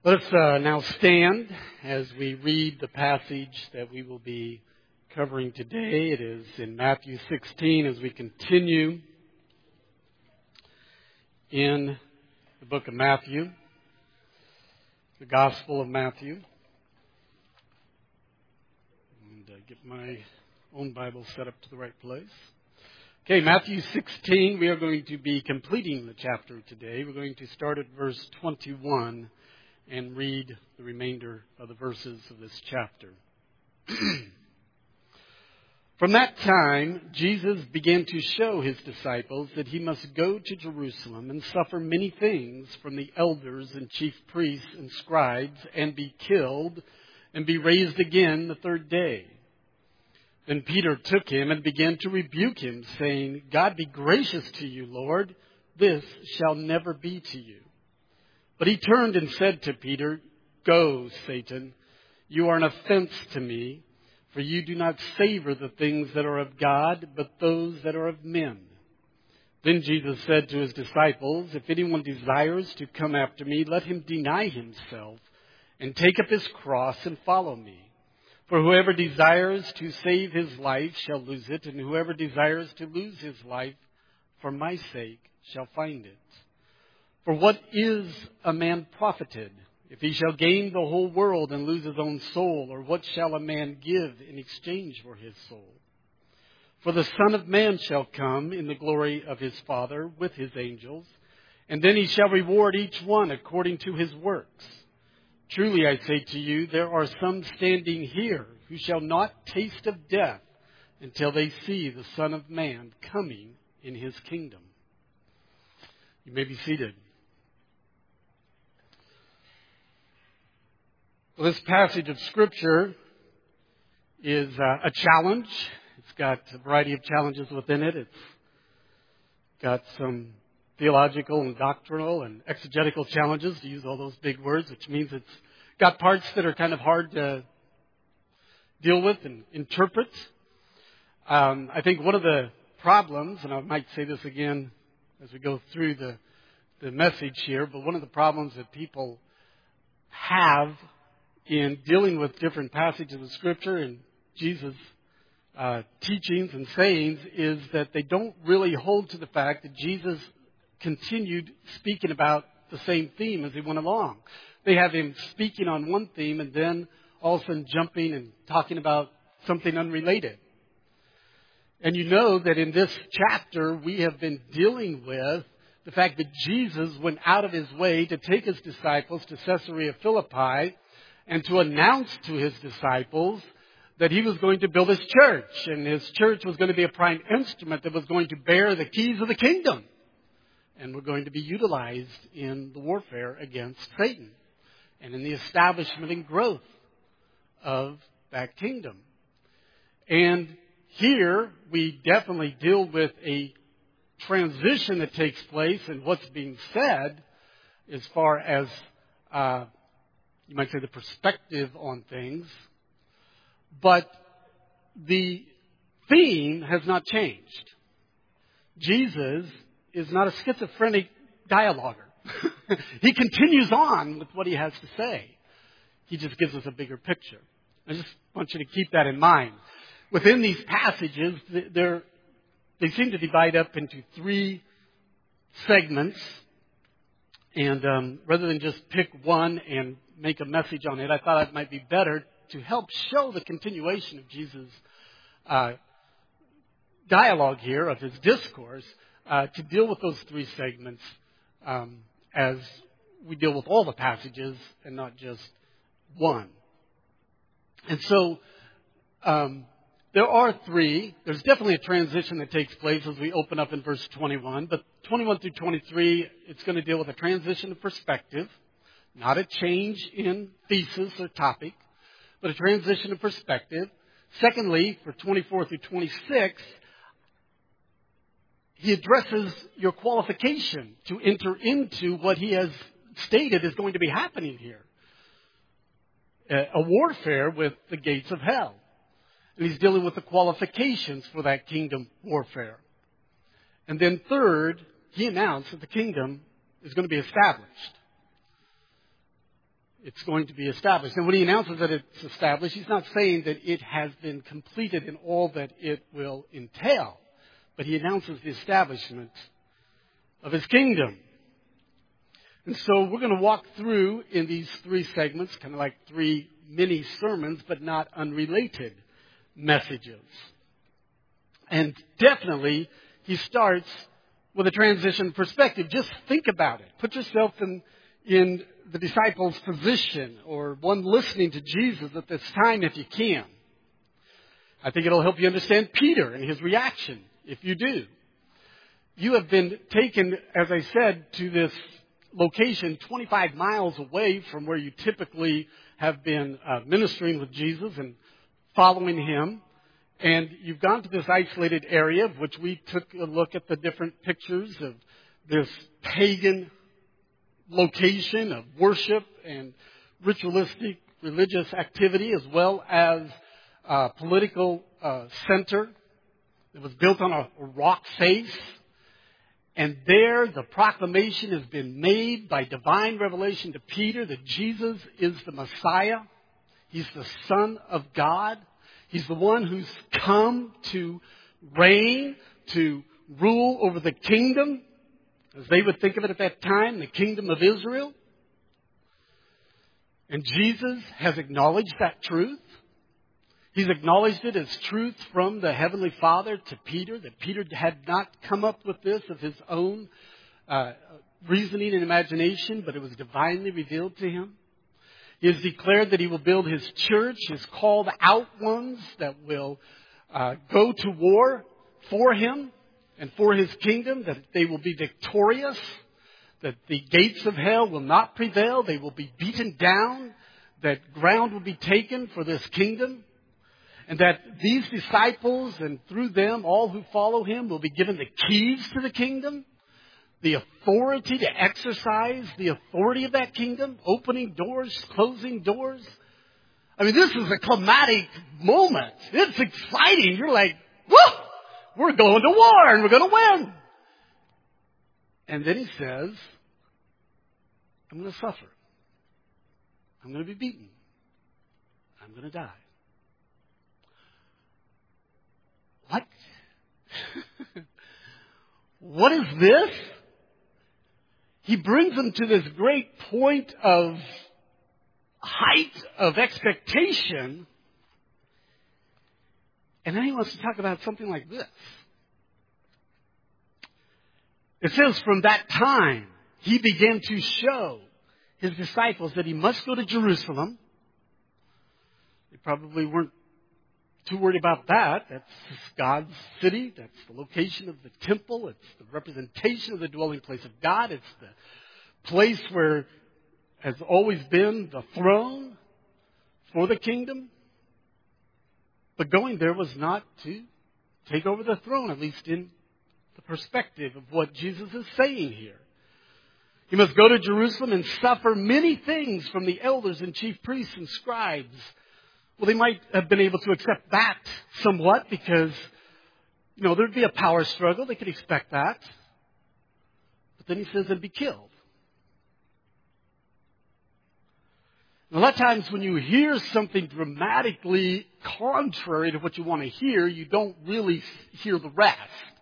Let us now stand as we read the passage that we will be covering today. It is in Matthew 16 as we continue in the book of Matthew, the Gospel of Matthew. And get my own Bible set up to the right place. Okay, Matthew 16, we are going to be completing the chapter today. We're going to start at verse 21 and read the remainder of the verses of this chapter. From that time, Jesus began to show his disciples that he must go to Jerusalem and suffer many things from the elders and chief priests and scribes and be killed and be raised again the third day. Then Peter took him and began to rebuke him, saying, God be gracious to you, Lord. This shall never be to you. But he turned and said to Peter, Go, Satan, you are an offense to me, for you do not savor the things that are of God, but those that are of men. Then Jesus said to his disciples, If anyone desires to come after me, let him deny himself and take up his cross and follow me. For whoever desires to save his life shall lose it, and whoever desires to lose his life for my sake shall find it. For what is a man profited, if he shall gain the whole world and lose his own soul? Or what shall a man give in exchange for his soul? For the Son of Man shall come in the glory of his Father with his angels, and then he shall reward each one according to his works. Truly I say to you, there are some standing here who shall not taste of death until they see the Son of Man coming in his kingdom. You may be seated. Well, this passage of Scripture is a challenge. It's got a variety of challenges within it. It's got some theological and doctrinal and exegetical challenges, to use all those big words, which means it's got parts that are kind of hard to deal with and interpret. I think one of the problems, and I might say this again as we go through the message here, but one of the problems that people have in dealing with different passages of Scripture and Jesus' teachings and sayings is that they don't really hold to the fact that Jesus continued speaking about the same theme as he went along. They have him speaking on one theme and then all of a sudden jumping and talking about something unrelated. And you know that in this chapter we have been dealing with the fact that Jesus went out of his way to take his disciples to Caesarea Philippi and to announce to his disciples that he was going to build his church. And his church was going to be a prime instrument that was going to bear the keys of the kingdom. And were going to be utilized in the warfare against Satan. And in the establishment and growth of that kingdom. And here we definitely deal with a transition that takes place in what's being said as far as you might say the perspective on things, but the theme has not changed. Jesus is not a schizophrenic dialoguer. He continues on with what he has to say. He just gives us a bigger picture. I just want you to keep that in mind. Within these passages, they seem to divide up into three segments. And rather than just pick one and make a message on it, I thought it might be better to help show the continuation of Jesus' dialogue here, of his discourse, to deal with those three segments as we deal with all the passages and not just one. And so there are three. There's definitely a transition that takes place as we open up in verse 21. But 21 through 23, it's going to deal with a transition of perspective, not a change in thesis or topic, but a transition of perspective. Secondly, for 24 through 26, he addresses your qualification to enter into what he has stated is going to be happening here. A warfare with the gates of hell. And he's dealing with the qualifications for that kingdom warfare. And then third, he announced that the kingdom is going to be established. it's going to be established. And when he announces that it's established, he's not saying that it has been completed in all that it will entail. But he announces the establishment of his kingdom. And so we're going to walk through in these three segments, kind of like three mini sermons, but not unrelated messages. And definitely, he starts with a transition perspective. Just think about it. Put yourself in the disciples' position or one listening to Jesus at this time if you can. I think it'll help you understand Peter and his reaction if you do. You have been taken, as I said, to this location 25 miles away from where you typically have been ministering with Jesus and following him. And you've gone to this isolated area, of which we took a look at the different pictures of this pagan location of worship and ritualistic religious activity, as well as a political center that was built on a rock face. And there the proclamation has been made by divine revelation to Peter that Jesus is the Messiah. He's the Son of God. He's the one who's come to reign, to rule over the kingdom, as they would think of it at that time, the kingdom of Israel. And Jesus has acknowledged that truth. He's acknowledged it as truth from the Heavenly Father to Peter, that Peter had not come up with this of his own reasoning and imagination, but it was divinely revealed to him. He has declared that he will build his church, his called out ones that will go to war for him and for his kingdom, that they will be victorious, that the gates of hell will not prevail, they will be beaten down, that ground will be taken for this kingdom. And that these disciples and through them, all who follow him, will be given the keys to the kingdom, the authority to exercise the authority of that kingdom, opening doors, closing doors. I mean, this is a climatic moment. It's exciting. You're like, whoa, we're going to war and we're going to win. And then he says, I'm going to suffer. I'm going to be beaten. I'm going to die. What? What is this? He brings them to this great point of height of expectation. And then he wants to talk about something like this. It says, from that time, he began to show his disciples that he must go to Jerusalem. They probably weren't too worried about that. That's God's city. That's the location of the temple. It's the representation of the dwelling place of God. It's the place where has always been the throne for the kingdom. But going there was not to take over the throne, at least in the perspective of what Jesus is saying here. He must go to Jerusalem and suffer many things from the elders and chief priests and scribes. Well, they might have been able to accept that somewhat because, there'd be a power struggle. They could expect that. But then he says, and be killed. And a lot of times when you hear something dramatically contrary to what you want to hear, you don't really hear the rest.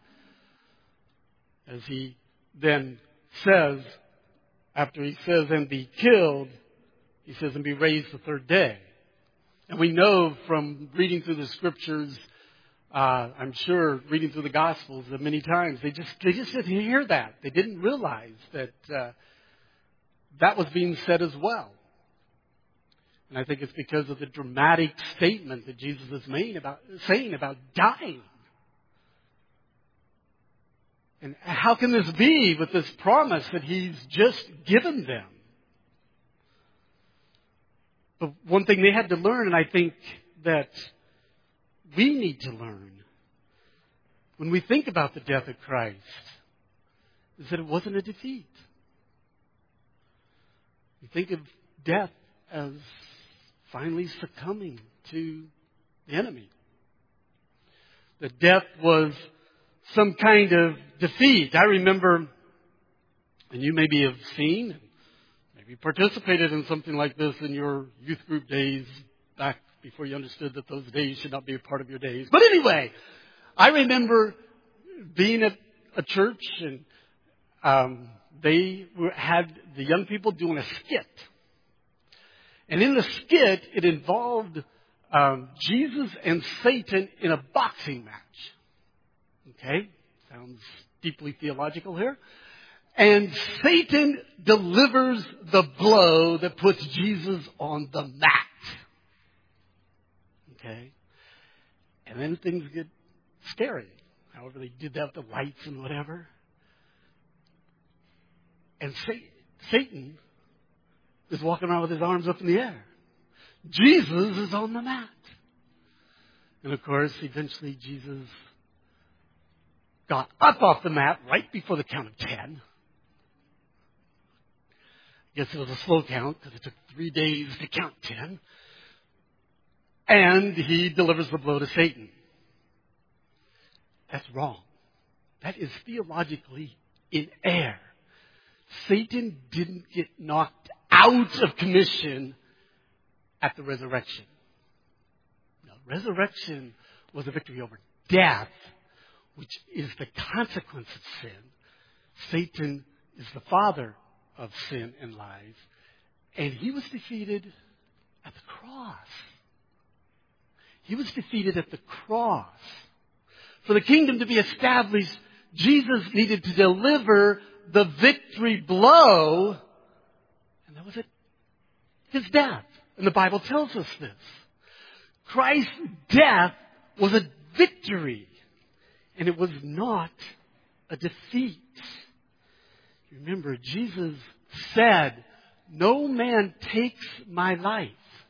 As he then says, after he says, and be killed, he says, and be raised the third day. And we know from reading through the scriptures, I'm sure reading through the Gospels that many times they just didn't hear that. They didn't realize that that was being said as well. And I think it's because of the dramatic statement that Jesus is saying about dying. And how can this be with this promise that he's just given them? But one thing they had to learn, and I think that we need to learn when we think about the death of Christ, is that it wasn't a defeat. We think of death as finally succumbing to the enemy. That death was some kind of defeat. I remember, and you maybe have seen, maybe Maybe participated in something like this in your youth group days back before you understood that those days should not be a part of your days. But anyway, I remember being at a church and had the young people doing a skit. And in the skit, it involved Jesus and Satan in a boxing match. Okay? Sounds deeply theological here. And Satan delivers the blow that puts Jesus on the mat. Okay? And then things get scary. However, they did that with the lights and whatever. And Satan is walking around with his arms up in the air. Jesus is on the mat. And of course, eventually Jesus got up off the mat right before the count of 10. I guess it was a slow count because it took 3 days to count 10. And he delivers the blow to Satan. That's wrong. That is theologically in error. Satan didn't get knocked out of commission at the resurrection. No, resurrection was a victory over death, which is the consequence of sin. Satan is the father of sin and lies. And he was defeated at the cross. He was defeated at the cross. For the kingdom to be established, Jesus needed to deliver the victory blow. And that was it. His death. And the Bible tells us this. Christ's death was a victory. And it was not a defeat. Remember, Jesus said, "No man takes my life."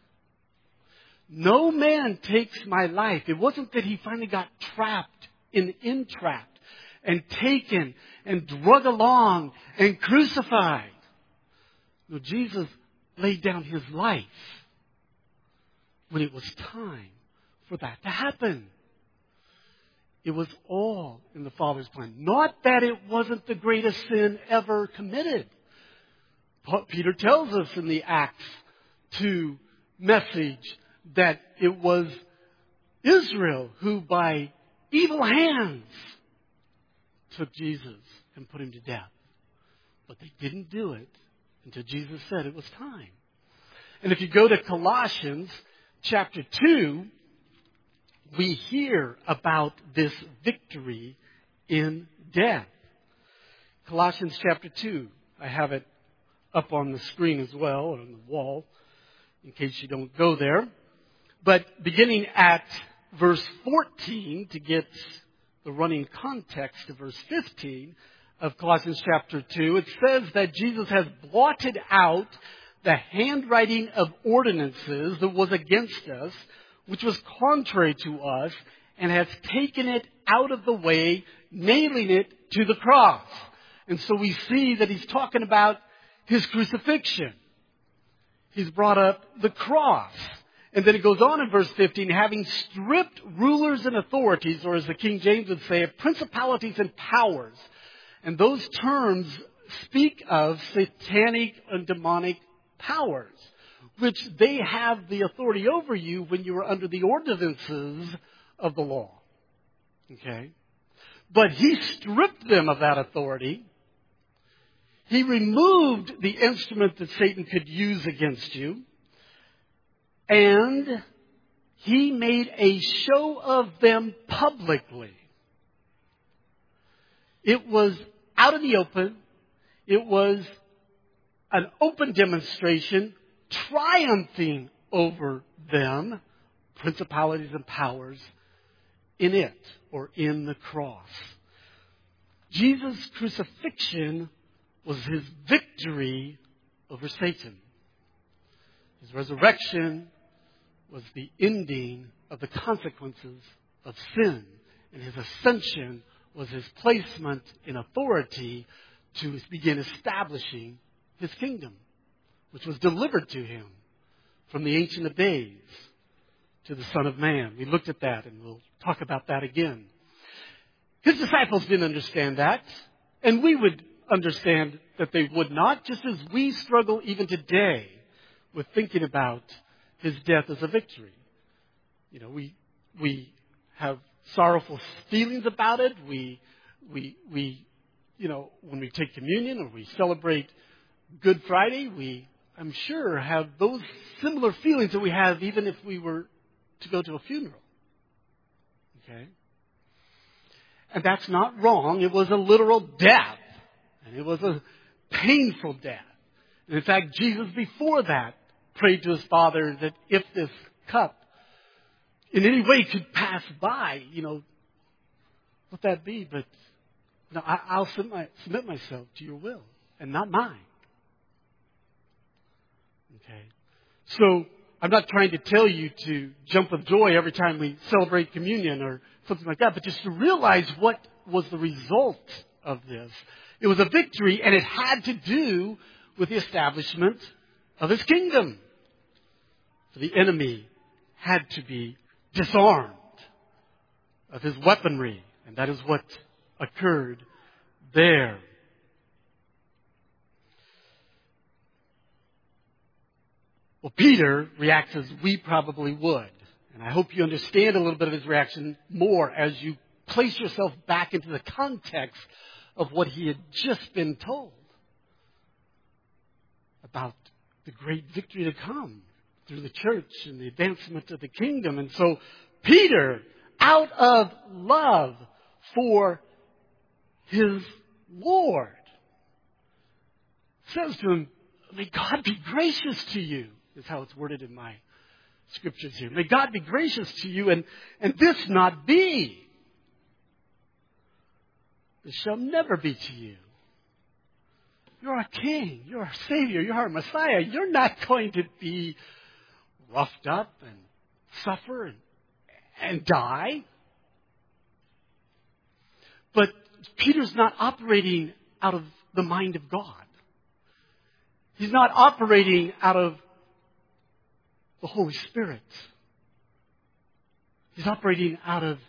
No man takes my life. It wasn't that he finally got trapped and entrapped and taken and drug along and crucified. No, Jesus laid down his life when it was time for that to happen. It was all in the Father's plan. Not that it wasn't the greatest sin ever committed. Peter tells us in the Acts 2 message that it was Israel who by evil hands took Jesus and put him to death. But they didn't do it until Jesus said it was time. And if you go to Colossians chapter 2, we hear about this victory in death. Colossians chapter 2. I have it up on the screen as well, or on the wall, in case you don't go there. But beginning at verse 14, to get the running context of verse 15 of Colossians chapter 2, it says that Jesus has blotted out the handwriting of ordinances that was against us, which was contrary to us, and has taken it out of the way, nailing it to the cross. And so we see that he's talking about his crucifixion. He's brought up the cross. And then it goes on in verse 15, having stripped rulers and authorities, or as the King James would say, principalities and powers. And those terms speak of satanic and demonic powers, which they have the authority over you when you are under the ordinances of the law. Okay? But he stripped them of that authority. He removed the instrument that Satan could use against you. And he made a show of them publicly. It was out in the open. It was an open demonstration, triumphing over them, principalities and powers, in it, or in the cross. Jesus' crucifixion was his victory over Satan. His resurrection was the ending of the consequences of sin. And his ascension was his placement in authority to begin establishing his kingdom, which was delivered to him from the Ancient of Days to the Son of Man. We looked at that, and we'll talk about that again. His disciples didn't understand that, and we would understand that they would not, just as we struggle even today with thinking about his death as a victory. You know, we have sorrowful feelings about it. We you know, when we take communion or we celebrate Good Friday, we, I'm sure, have those similar feelings that we have even if we were to go to a funeral. Okay? And that's not wrong. It was a literal death. And it was a painful death. And in fact, Jesus before that prayed to his Father that if this cup in any way could pass by, you know, let that be. But no, I'll submit myself to your will and not mine. Okay. So I'm not trying to tell you to jump with joy every time we celebrate communion or something like that, but just to realize what was the result of this. It was a victory, and it had to do with the establishment of his kingdom. The enemy had to be disarmed of his weaponry, and that is what occurred there. Well, Peter reacts as we probably would. And I hope you understand a little bit of his reaction more as you place yourself back into the context of what he had just been told about the great victory to come through the church and the advancement of the kingdom. And so Peter, out of love for his Lord, says to him, "May God be gracious to you," is how it's worded in my scriptures here. "May God be gracious to you, and this not be. This shall never be to you. You're our King. You're our Savior. You're our Messiah. You're not going to be roughed up and suffer and die." But Peter's not operating out of the mind of God. He's not operating out of the Holy Spirit. He's operating out of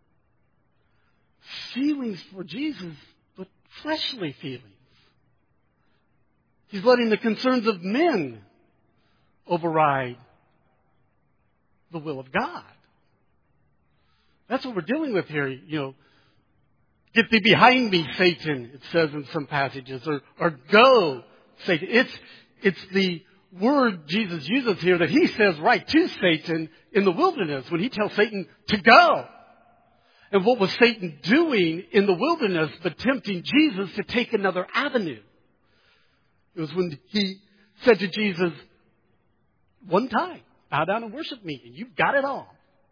feelings for Jesus, but fleshly feelings. He's letting the concerns of men override the will of God. That's what we're dealing with here. You know, "Get thee behind me, Satan," it says in some passages, or "Go, Satan." It's the word Jesus uses here that he says right to Satan in the wilderness when he tells Satan to go. And what was Satan doing in the wilderness but tempting Jesus to take another avenue? It was when he said to Jesus, "One time, bow down and worship me, and you've got it all."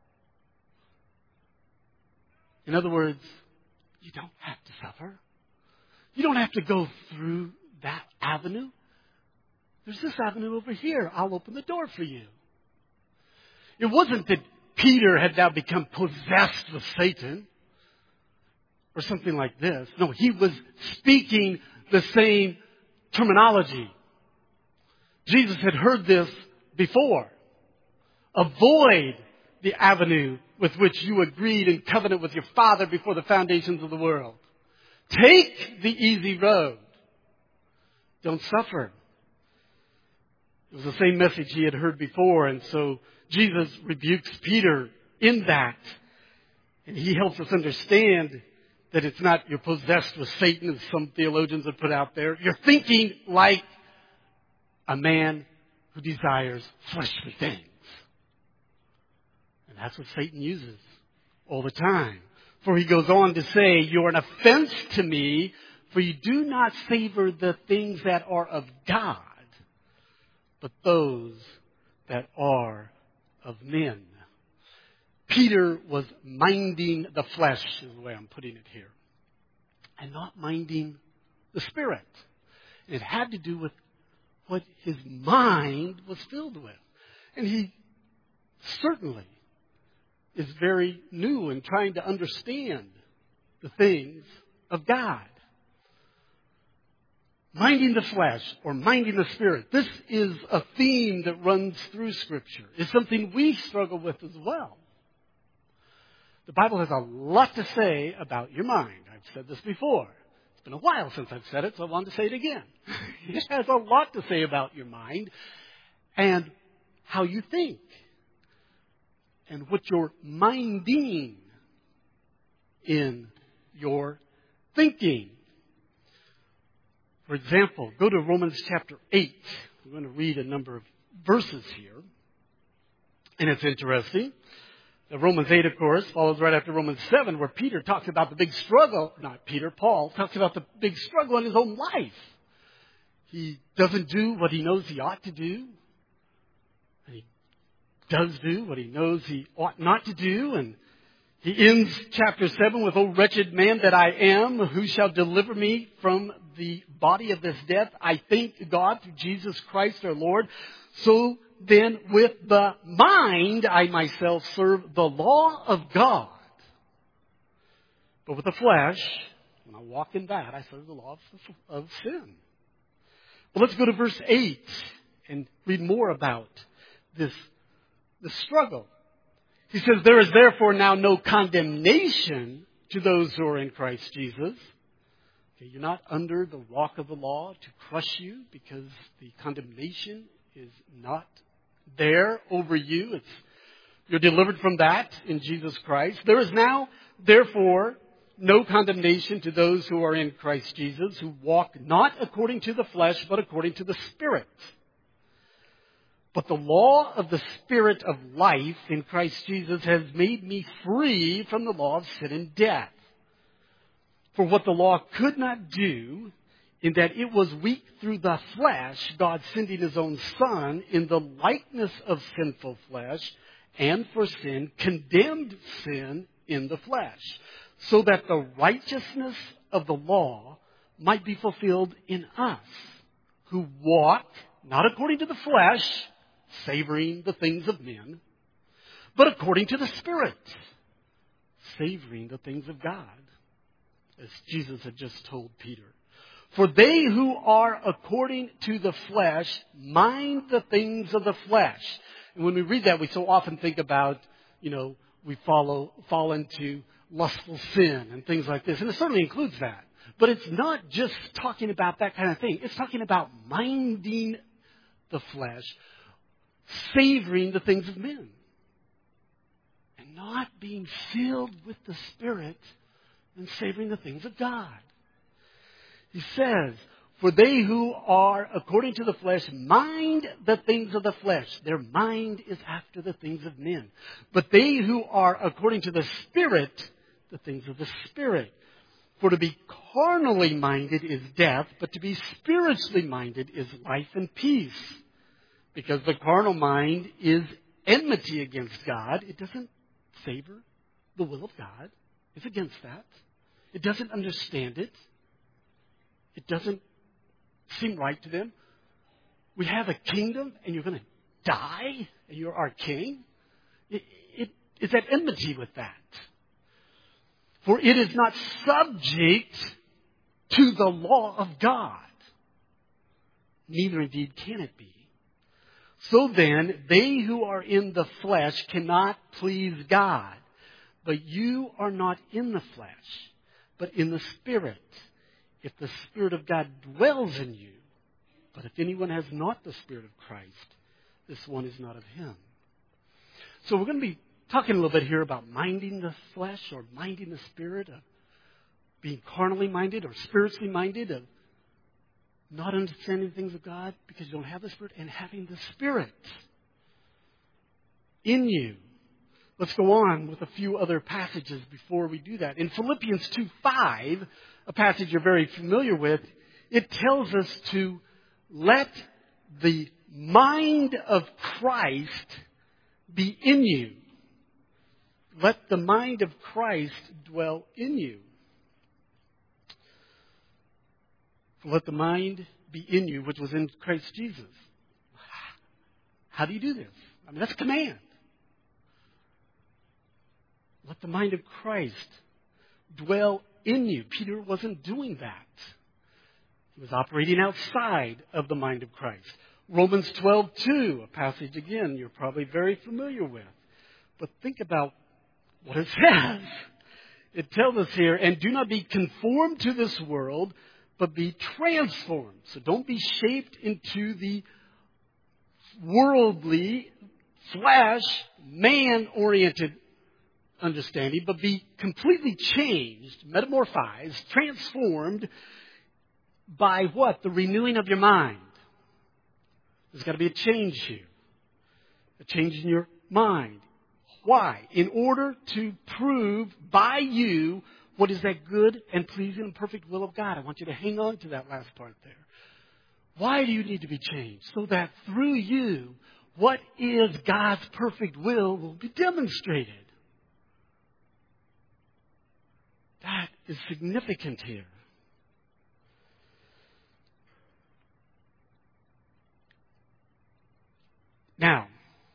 In other words, you don't have to suffer. You don't have to go through that avenue. There's this avenue over here. I'll open the door for you. It wasn't that Peter had now become possessed with Satan or something like this. No, he was speaking the same terminology. Jesus had heard this before. "Avoid the avenue with which you agreed in covenant with your Father before the foundations of the world. Take the easy road. Don't suffer." It was the same message he had heard before, and so Jesus rebukes Peter in that. And he helps us understand that it's not you're possessed with Satan, as some theologians have put out there. You're thinking like a man who desires fleshly things. And that's what Satan uses all the time. For he goes on to say, "You're an offense to me, for you do not savor the things that are of God, but those that are of men." Peter was minding the flesh, is the way I'm putting it here, and not minding the Spirit. It had to do with what his mind was filled with. And he certainly is very new in trying to understand the things of God. Minding the flesh or minding the Spirit. This is a theme that runs through Scripture. It's something we struggle with as well. The Bible has a lot to say about your mind. I've said this before. It's been a while since I've said it, so I wanted to say it again. It has a lot to say about your mind and how you think and what you're minding in your thinking. For example, go to Romans chapter 8. We're going to read a number of verses here. And it's interesting. Romans 8, of course, follows right after Romans 7, where Peter talks about the big struggle. Not Peter, Paul talks about the big struggle in his own life. He doesn't do what he knows he ought to do. And he does do what he knows he ought not to do. And he ends chapter 7 with, "O wretched man that I am, who shall deliver me from the body of this death? I thank God through Jesus Christ our Lord. So then with the mind I myself serve the law of God. But with the flesh, when I walk in that, I serve the law of sin." Well, let's go to verse 8 and read more about the struggle. He says, "There is therefore now no condemnation to those who are in Christ Jesus." Okay, you're not under the rock of the law to crush you, because the condemnation is not there over you. You're delivered from that in Jesus Christ. "There is now, therefore, no condemnation to those who are in Christ Jesus, who walk not according to the flesh, but according to the Spirit. But the law of the Spirit of life in Christ Jesus has made me free from the law of sin and death. For what the law could not do, in that it was weak through the flesh, God sending His own Son in the likeness of sinful flesh, and for sin, condemned sin in the flesh, so that the righteousness of the law might be fulfilled in us, who walk not according to the flesh, savoring the things of men, but according to the Spirit, savoring the things of God," as Jesus had just told Peter. "For they who are according to the flesh mind the things of the flesh." And when we read that, we so often think about, we fall into lustful sin and things like this. And it certainly includes that. But it's not just talking about that kind of thing. It's talking about minding the flesh, savoring the things of men, and not being filled with the Spirit and savoring the things of God. He says, "For they who are according to the flesh mind the things of the flesh." Their mind is after the things of men. "But they who are according to the Spirit, the things of the Spirit. For to be carnally minded is death, but to be spiritually minded is life and peace. Because the carnal mind is enmity against God." It doesn't savor the will of God. It's against that. It doesn't understand it. It doesn't seem right to them. We have a kingdom and you're going to die and you're our king. It is at enmity with that. "For it is not subject to the law of God, neither indeed can it be. So then, they who are in the flesh cannot please God. But you are not in the flesh, but in the Spirit, if the Spirit of God dwells in you. But if anyone has not the Spirit of Christ, this one is not of Him." So we're going to be talking a little bit here about minding the flesh or minding the Spirit, of being carnally minded or spiritually minded, of not understanding the things of God because you don't have the Spirit, and having the Spirit in you. Let's go on with a few other passages before we do that. In Philippians 2:5, a passage you're very familiar with, it tells us to let the mind of Christ be in you. Let the mind of Christ dwell in you. Let the mind be in you, which was in Christ Jesus. How do you do this? I mean, that's a command. Let the mind of Christ dwell in you. Peter wasn't doing that. He was operating outside of the mind of Christ. Romans 12:2, a passage again you're probably very familiar with. But think about what it says. It tells us here, and do not be conformed to this world, but be transformed. So don't be shaped into the worldly, flesh, man-oriented understanding, but be completely changed, metamorphized, transformed by what? The renewing of your mind. There's got to be a change here. A change in your mind. Why? In order to prove by you what is that good and pleasing and perfect will of God. I want you to hang on to that last part there. Why do you need to be changed? So that through you, what is God's perfect will be demonstrated. That is significant here. Now,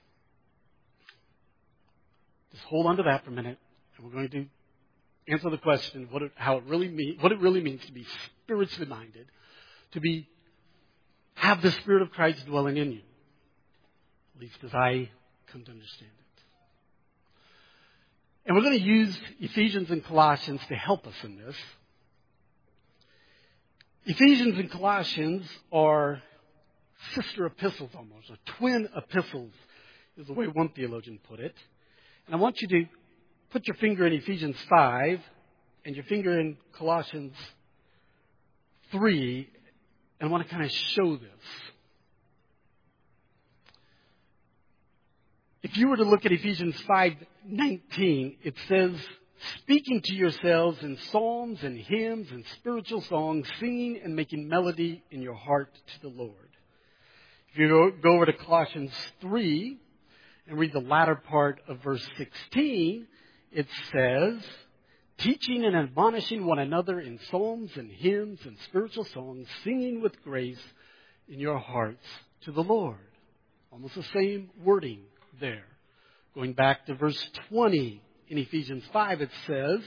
just hold on to that for a minute, and we're going to answer the question what it really means to be spiritually minded, to have the Spirit of Christ dwelling in you, at least as I come to understand it. And we're going to use Ephesians and Colossians to help us in this. Ephesians and Colossians are sister epistles almost, or twin epistles is the way one theologian put it. And I want you to put your finger in Ephesians 5 and your finger in Colossians 3, and I want to kind of show this. If you were to look at Ephesians 5:19, it says, speaking to yourselves in psalms and hymns and spiritual songs, singing and making melody in your heart to the Lord. If you go over to Colossians 3 and read the latter part of verse 16, it says, teaching and admonishing one another in psalms and hymns and spiritual songs, singing with grace in your hearts to the Lord. Almost the same wording there. Going back to verse 20 in Ephesians 5, it says,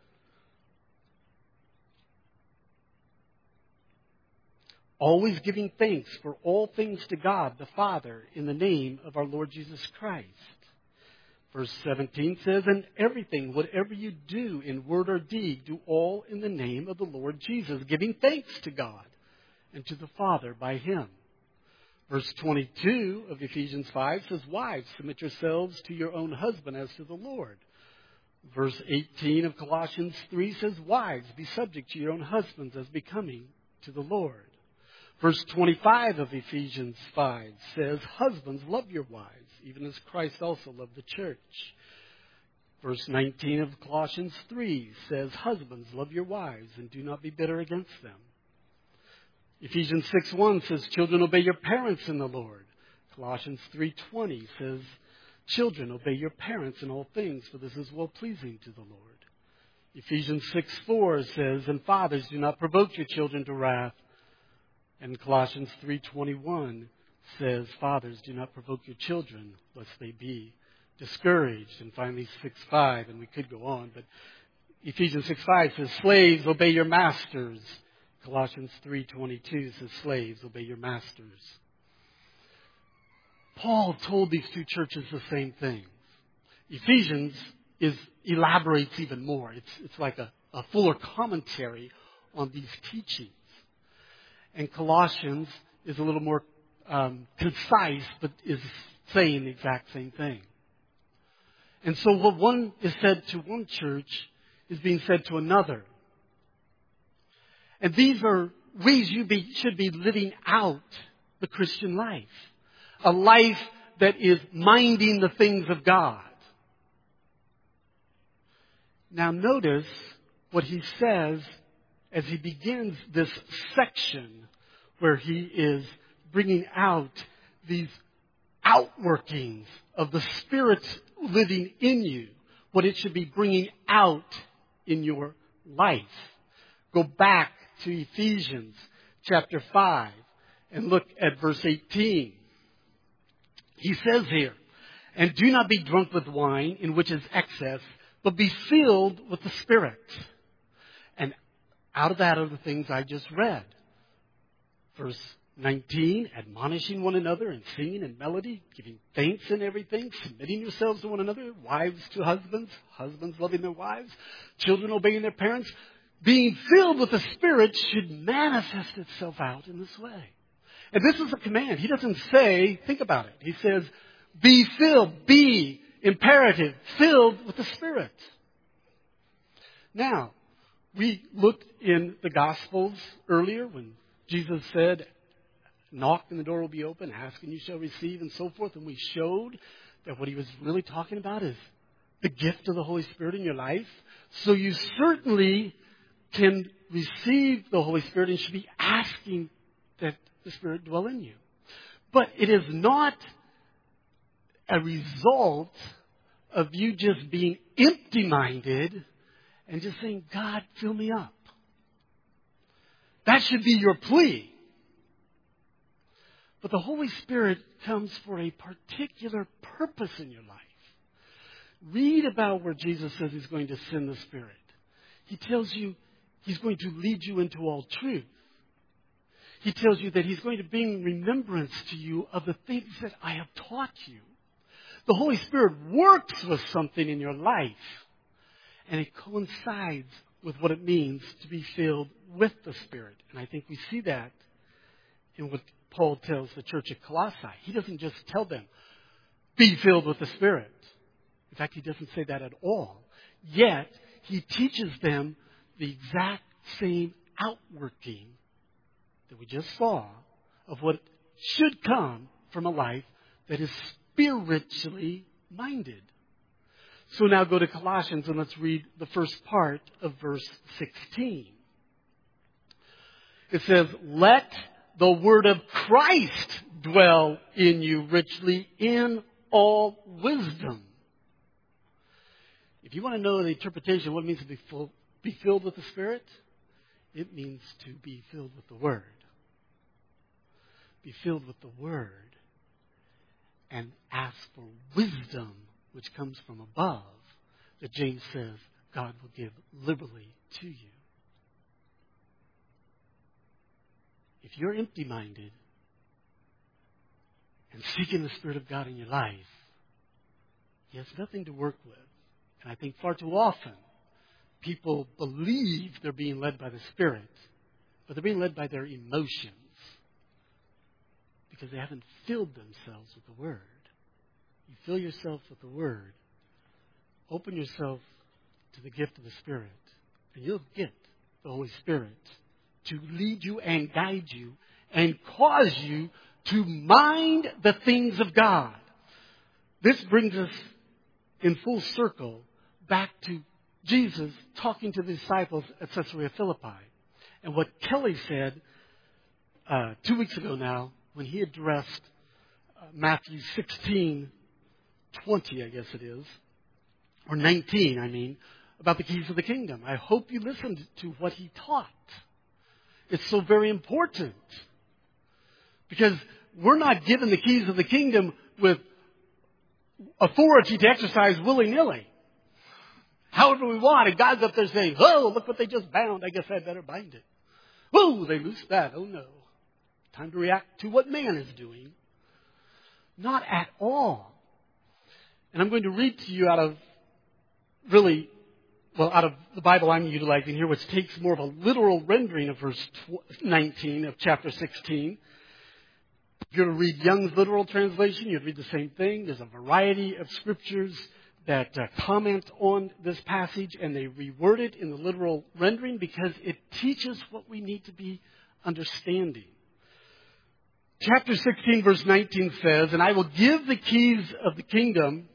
always giving thanks for all things to God the Father in the name of our Lord Jesus Christ. Verse 17 says, and everything, whatever you do in word or deed, do all in the name of the Lord Jesus, giving thanks to God and to the Father by Him. Verse 22 of Ephesians 5 says, wives, submit yourselves to your own husband as to the Lord. Verse 18 of Colossians 3 says, wives, be subject to your own husbands as becoming to the Lord. Verse 25 of Ephesians 5 says, husbands, love your wives, even as Christ also loved the church. Verse 19 of Colossians 3 says, husbands, love your wives and do not be bitter against them. Ephesians 6:1 says, children, obey your parents in the Lord. Colossians 3:20 says, children, obey your parents in all things, for this is well-pleasing to the Lord. Ephesians 6:4 says, and fathers, do not provoke your children to wrath. And Colossians 3:21 says, fathers, do not provoke your children, lest they be discouraged. And finally, 6:5, and we could go on, but Ephesians 6:5 says, slaves, obey your masters. Colossians 3:22 says, slaves, obey your masters. Paul told these two churches the same thing. Ephesians elaborates even more. It's like a fuller commentary on these teachings. And Colossians is a little more concise, but is saying the exact same thing. And so what one is said to one church is being said to another. And these are ways you should be living out the Christian life. A life that is minding the things of God. Now notice what he says as he begins this section where he is bringing out these outworkings of the Spirit living in you, what it should be bringing out in your life. Go back to Ephesians chapter 5 and look at verse 18. He says here, and do not be drunk with wine in which is excess, but be filled with the Spirit. And out of that are the things I just read. Verse 19, admonishing one another in singing and melody, giving thanks in everything, submitting yourselves to one another, wives to husbands, husbands loving their wives, children obeying their parents. Being filled with the Spirit should manifest itself out in this way. And this is a command. He doesn't say, think about it. He says, be filled, be imperative, filled with the Spirit. Now, we looked in the Gospels earlier when Jesus said, knock and the door will be open, ask and you shall receive, and so forth. And we showed that what he was really talking about is the gift of the Holy Spirit in your life. So you certainly can receive the Holy Spirit and should be asking that the Spirit dwell in you. But it is not a result of you just being empty-minded and just saying, God, fill me up. That should be your plea. But the Holy Spirit comes for a particular purpose in your life. Read about where Jesus says he's going to send the Spirit. He tells you he's going to lead you into all truth. He tells you that he's going to bring remembrance to you of the things that I have taught you. The Holy Spirit works with something in your life, and it coincides with what it means to be filled with the Spirit. And I think we see that in what Paul tells the church at Colossae. He doesn't just tell them, be filled with the Spirit. In fact, he doesn't say that at all. Yet, he teaches them the exact same outworking that we just saw of what should come from a life that is spiritually minded. So now go to Colossians and let's read the first part of verse 16. It says, let the word of Christ dwell in you richly in all wisdom. If you want to know the interpretation of what it means to be filled with the Spirit, it means to be filled with the Word. Be filled with the Word and ask for wisdom, which comes from above, that James says God will give liberally to you. If you're empty-minded and seeking the Spirit of God in your life, He has nothing to work with. And I think far too often, people believe they're being led by the Spirit, but they're being led by their emotions because they haven't filled themselves with the Word. You fill yourself with the Word, open yourself to the gift of the Spirit, and you'll get the Holy Spirit to lead you and guide you and cause you to mind the things of God. This brings us in full circle back to Jesus talking to the disciples at Caesarea Philippi. And what Kelly said 2 weeks ago now when he addressed Matthew 16:20, I guess it is, or 19, I mean, about the keys of the kingdom. I hope you listened to what he taught. It's so very important because we're not given the keys of the kingdom with authority to exercise willy-nilly. However we want. And God's up there saying, oh, look what they just bound. I guess I better bind it. Whoa, they loosed that. Oh, no. Time to react to what man is doing. Not at all. And I'm going to read to you out of the Bible I'm utilizing here, which takes more of a literal rendering of verse 19 of chapter 16. If you're to read Young's literal translation, you'd read the same thing. There's a variety of scriptures that comment on this passage, and they reword it in the literal rendering because it teaches what we need to be understanding. Chapter 16, verse 19 says, and I will give the keys of the kingdom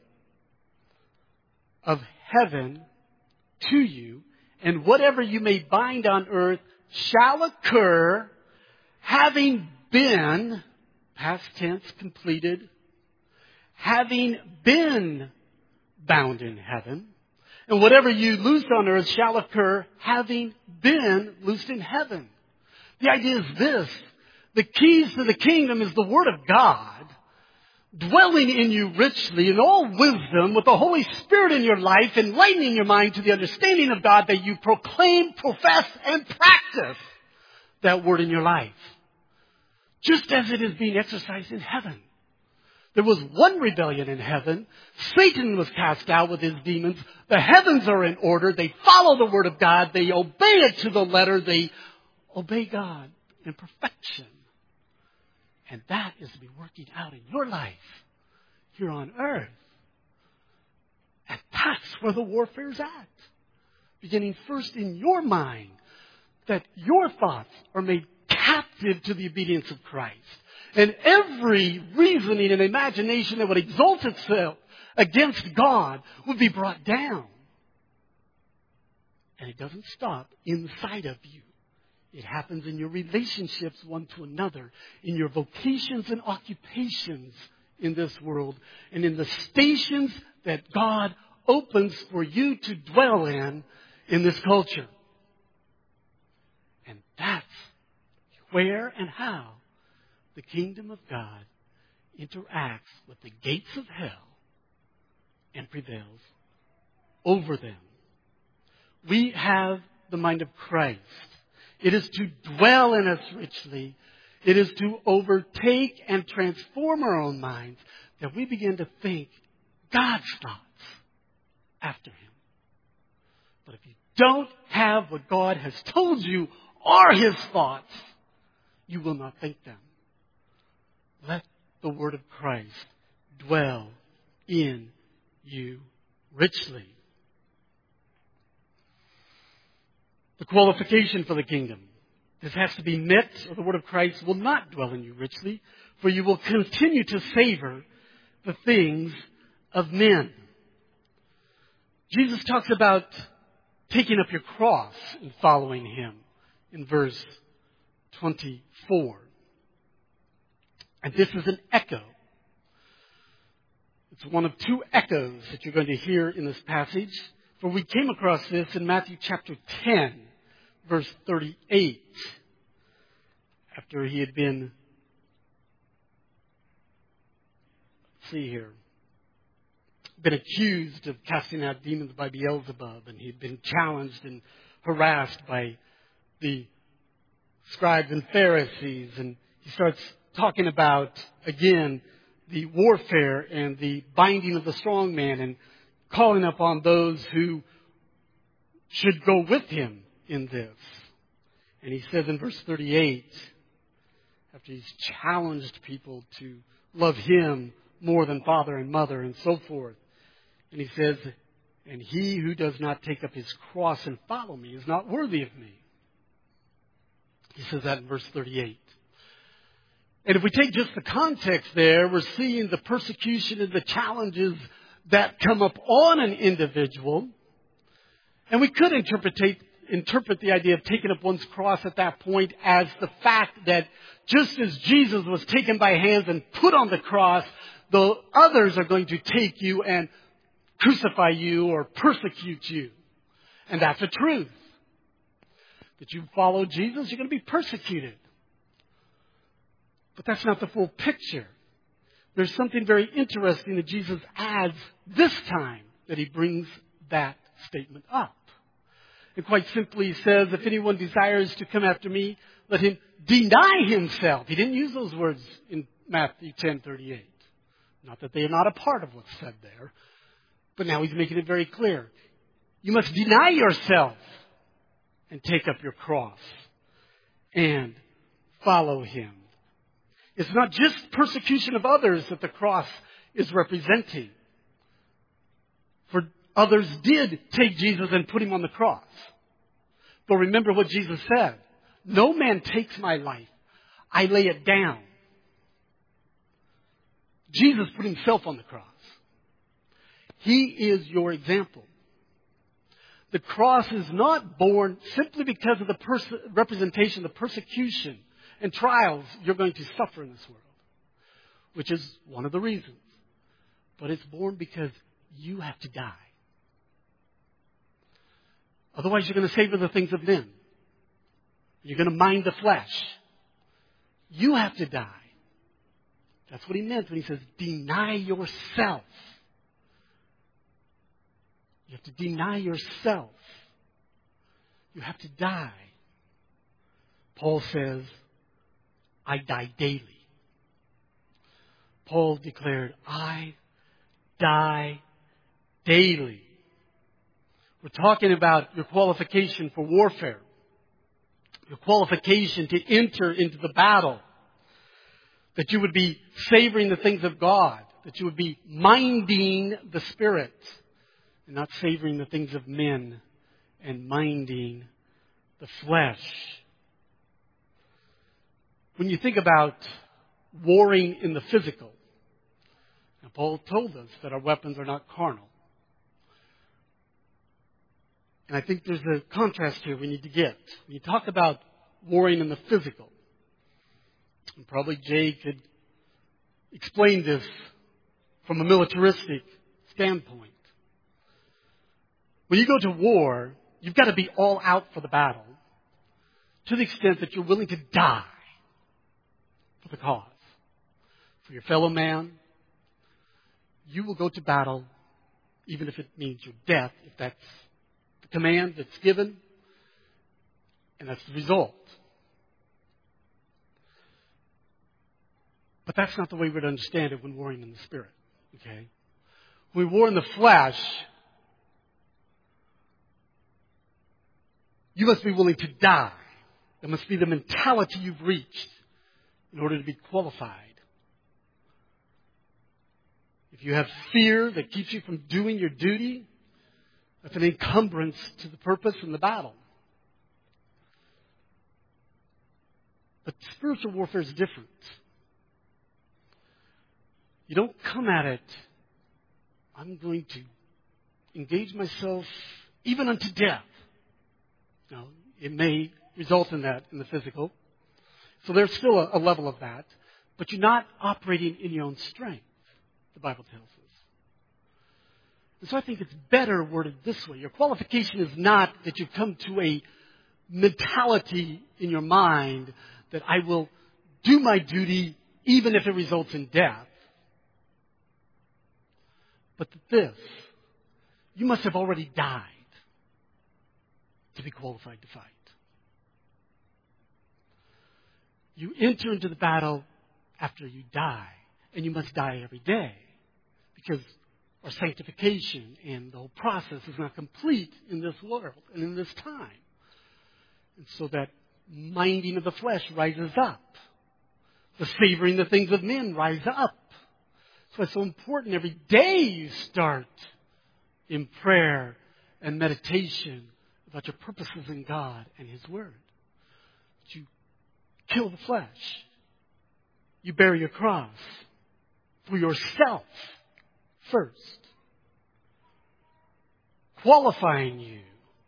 of heaven to you, and whatever you may bind on earth shall occur, having been, past tense completed, having been bound in heaven. And whatever you loose on earth shall occur, having been loosed in heaven. The idea is this. The keys to the kingdom is the Word of God, dwelling in you richly in all wisdom with the Holy Spirit in your life, enlightening your mind to the understanding of God that you proclaim, profess, and practice that Word in your life. just as it is being exercised in heaven. There was one rebellion in heaven. Satan was cast out with his demons. The heavens are in order. They follow the Word of God. They obey it to the letter. They obey God in perfection. And that is to be working out in your life here on earth. And that's where the warfare is at. Beginning first in your mind, that your thoughts are made captive to the obedience of Christ. And every reasoning and imagination that would exalt itself against God would be brought down. And it doesn't stop inside of you. It happens in your relationships one to another, in your vocations and occupations in this world, and in the stations that God opens for you to dwell in this culture. And that's where and how the kingdom of God interacts with the gates of hell and prevails over them. We have the mind of Christ. It is to dwell in us richly. It is to overtake and transform our own minds that we begin to think God's thoughts after Him. But if you don't have what God has told you are His thoughts, you will not think them. Let the word of Christ dwell in you richly. The qualification for the kingdom. This has to be met, or the word of Christ will not dwell in you richly, for you will continue to savor the things of men. Jesus talks about taking up your cross and following Him in verse 24. And this is an echo. It's one of two echoes that you're going to hear in this passage. For we came across this in Matthew chapter 10, verse 38. After He had been, been accused of casting out demons by Beelzebub. And He'd been challenged and harassed by the scribes and Pharisees. And He starts talking about, again, the warfare and the binding of the strong man and calling upon those who should go with Him in this. And He says in verse 38, after He's challenged people to love Him more than father and mother and so forth, and He says, and he who does not take up his cross and follow me is not worthy of me. He says that in verse 38. And if we take just the context there, we're seeing the persecution and the challenges that come up on an individual. And we could interpret the idea of taking up one's cross at that point as the fact that just as Jesus was taken by hands and put on the cross, the others are going to take you and crucify you or persecute you. And that's the truth. That you follow Jesus, you're going to be persecuted. But that's not the full picture. There's something very interesting that Jesus adds this time that He brings that statement up. And quite simply He says, if anyone desires to come after me, let him deny himself. He didn't use those words in Matthew 10:38. Not that they are not a part of what's said there. But now He's making it very clear. You must deny yourself and take up your cross and follow Him. It's not just persecution of others that the cross is representing. For others did take Jesus and put Him on the cross. But remember what Jesus said. No man takes my life. I lay it down. Jesus put Himself on the cross. He is your example. The cross is not born simply because of the representation, the persecution and trials you're going to suffer in this world, which is one of the reasons. But it's born because you have to die. Otherwise, you're going to savor the things of men. You're going to mind the flesh. You have to die. That's what He meant when He says, deny yourself. You have to deny yourself. You have to die. Paul says, I die daily. Paul declared, I die daily. We're talking about your qualification for warfare. Your qualification to enter into the battle. That you would be savoring the things of God. That you would be minding the Spirit. And not savoring the things of men and minding the flesh. When you think about warring in the physical, now Paul told us that our weapons are not carnal. And I think there's a contrast here we need to get. When you talk about warring in the physical, and probably Jay could explain this from a militaristic standpoint. When you go to war, you've got to be all out for the battle to the extent that you're willing to die for the cause. For your fellow man, you will go to battle even if it means your death, if that's the command that's given, and that's the result. But that's not the way we'd understand it when warring in the Spirit. Okay? When we war in the flesh, you must be willing to die. That must be the mentality you've reached in order to be qualified. If you have fear that keeps you from doing your duty, that's an encumbrance to the purpose and the battle. But spiritual warfare is different. You don't come at it, I'm going to engage myself even unto death. No, it may result in that in the physical. So there's still a level of that. But you're not operating in your own strength, the Bible tells us. And so I think it's better worded this way. Your qualification is not that you've come to a mentality in your mind that I will do my duty even if it results in death. But this, you must have already died to be qualified to fight. You enter into the battle after you die, and you must die every day because our sanctification and the whole process is not complete in this world and in this time. And so that minding of the flesh rises up. The savoring the things of men rise up. So it's so important every day you start in prayer and meditation about your purposes in God and His Word. That you kill the flesh. You bear your cross for yourself first. Qualifying you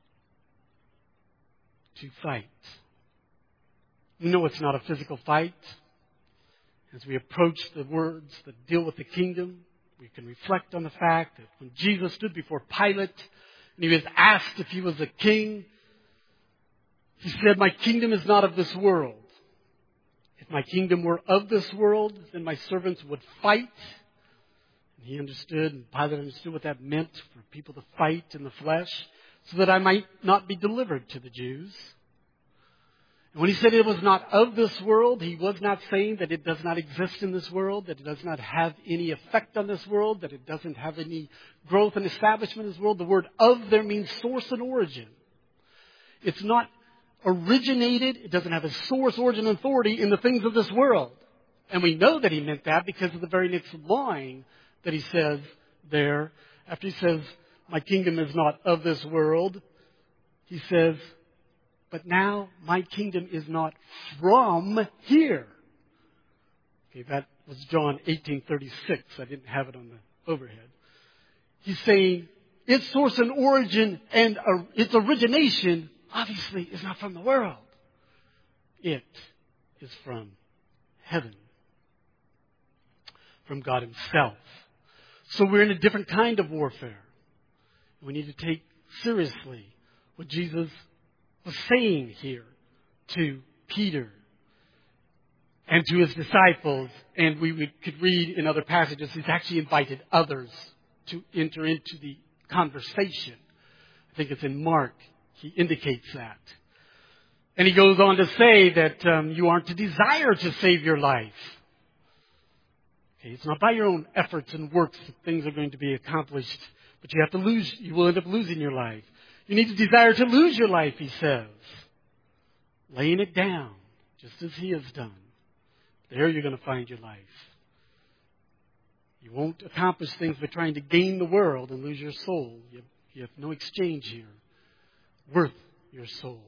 to fight. We know it's not a physical fight. As we approach the words that deal with the kingdom, we can reflect on the fact that when Jesus stood before Pilate and he was asked if he was a king, he said, "My kingdom is not of this world. If my kingdom were of this world, then my servants would fight." And he understood, and Pilate understood what that meant for people to fight in the flesh, so that I might not be delivered to the Jews. And when he said it was not of this world, he was not saying that it does not exist in this world, that it does not have any effect on this world, that it doesn't have any growth and establishment in this world. The word "of" there means source and origin. It's not originated, it doesn't have a source, origin, and authority in the things of this world. And we know that he meant that because of the very next line that he says there. After he says, "My kingdom is not of this world," he says, "But now my kingdom is not from here." Okay, that was John 18:36. I didn't have it on the overhead. He's saying its source and origin and its origination obviously is not from the world. It is from heaven, from God Himself. So we're in a different kind of warfare. We need to take seriously what Jesus was saying here to Peter and to his disciples, and could read in other passages, he's actually invited others to enter into the conversation. I think it's in Mark, he indicates that. And he goes on to say that you aren't to desire to save your life. Okay, it's not by your own efforts and works that things are going to be accomplished, but you will end up losing your life. You need to desire to lose your life, he says. Laying it down, just as he has done. There you're going to find your life. You won't accomplish things by trying to gain the world and lose your soul. You have no exchange here worth your soul.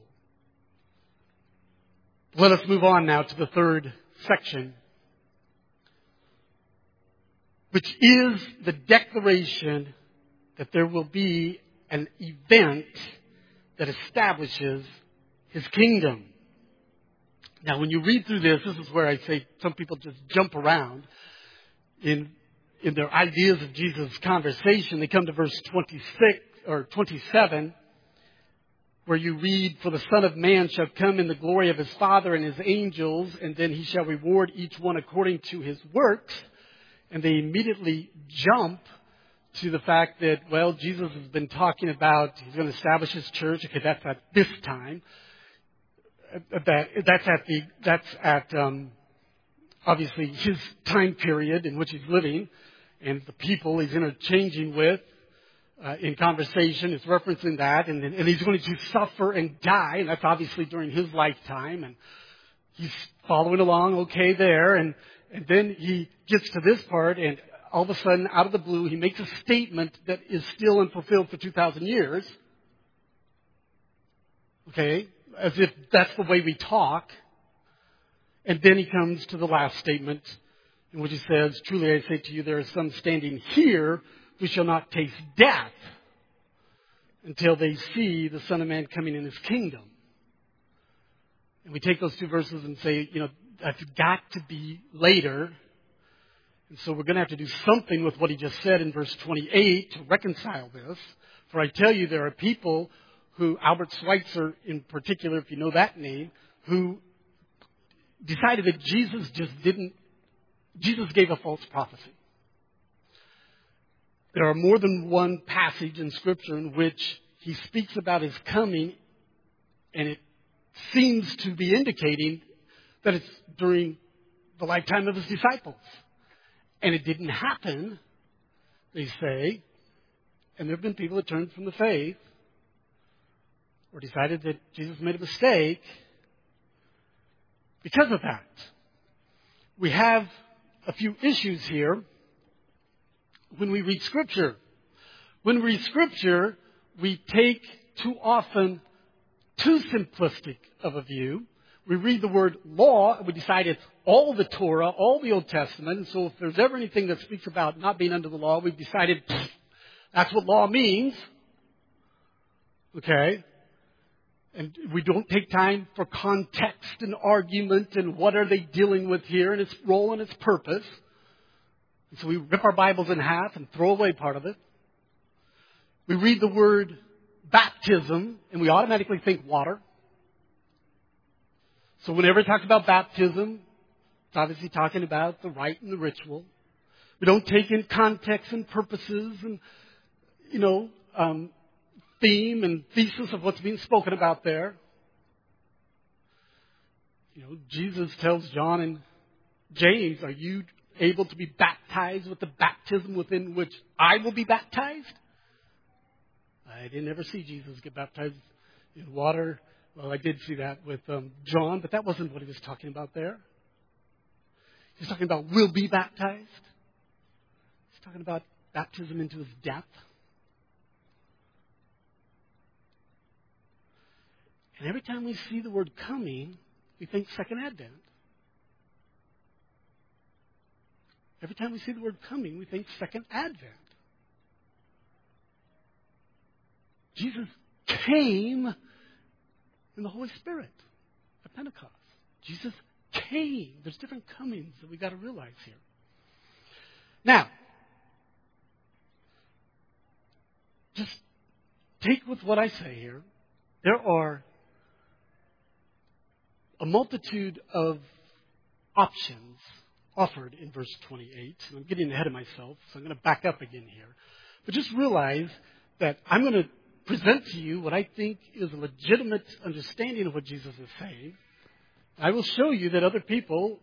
Let us move on now to the third section, which is the declaration that there will be an event that establishes his kingdom. Now, when you read through this is where I say some people just jump around in their ideas of Jesus' conversation. They come to verse 26 or 27, where you read, "For the Son of Man shall come in the glory of his Father and his angels, and then he shall reward each one according to his works." And they immediately jump to the fact that, well, Jesus has been talking about he's going to establish his church. Okay, that's at this time. That's at obviously his time period in which he's living, and the people he's interchanging with in conversation is referencing that, and he's going to suffer and die, and that's obviously during his lifetime, and he's following along okay there, and then he gets to this part, and all of a sudden, out of the blue, he makes a statement that is still unfulfilled for 2,000 years. Okay? As if that's the way we talk. And then he comes to the last statement in which he says, "Truly I say to you, there are some standing here who shall not taste death until they see the Son of Man coming in his kingdom." And we take those two verses and say, that's got to be later. And so we're going to have to do something with what he just said in verse 28 to reconcile this. "For I tell you, there are people who," Albert Schweitzer in particular, if you know that name, who decided that Jesus gave a false prophecy. There are more than one passage in Scripture in which he speaks about his coming, and it seems to be indicating that it's during the lifetime of his disciples. And it didn't happen, they say. And there have been people that turned from the faith or decided that Jesus made a mistake because of that. We have a few issues here when we read Scripture. When we read Scripture, we take too often too simplistic of a view. We read the word law, and we decide it's all the Torah, all the Old Testament. And so if there's ever anything that speaks about not being under the law, we've decided that's what law means. Okay? And we don't take time for context and argument and what are they dealing with here and its role and its purpose. And so we rip our Bibles in half and throw away part of it. We read the word baptism, and we automatically think water. So whenever it talks about baptism, it's obviously talking about the rite and the ritual. We don't take in context and purposes and, theme and thesis of what's being spoken about there. Jesus tells John and James, "Are you able to be baptized with the baptism within which I will be baptized?" I didn't ever see Jesus get baptized in water. Well, I did see that with John, but that wasn't what he was talking about there. He's talking about will be baptized. He's talking about baptism into his death. And every time we see the word coming, we think Second Advent. Every time we see the word coming, we think Second Advent. Jesus came in the Holy Spirit at Pentecost. Jesus came. There's different comings that we've got to realize here. Now, just take with what I say here. There are a multitude of options offered in verse 28. And I'm getting ahead of myself, so I'm going to back up again here. But just realize that I'm going to present to you what I think is a legitimate understanding of what Jesus is saying. I will show you that other people,